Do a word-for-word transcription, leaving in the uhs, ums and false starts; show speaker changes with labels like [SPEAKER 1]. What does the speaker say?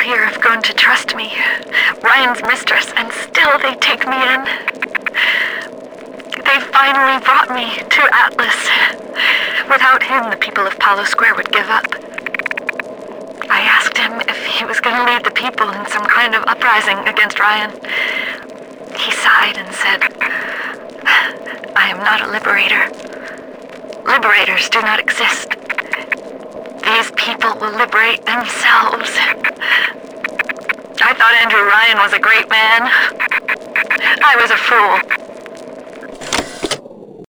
[SPEAKER 1] here have grown to trust me, Ryan's mistress, and still they take me in. They finally brought me to Atlas. Without him, the people of Palo Square would give up. I asked him if he was going to lead the people in some kind of uprising against Ryan. He sighed and said, I am not a liberator. Liberators do not exist. These people will liberate themselves. I thought Andrew Ryan was a great man. I was a fool.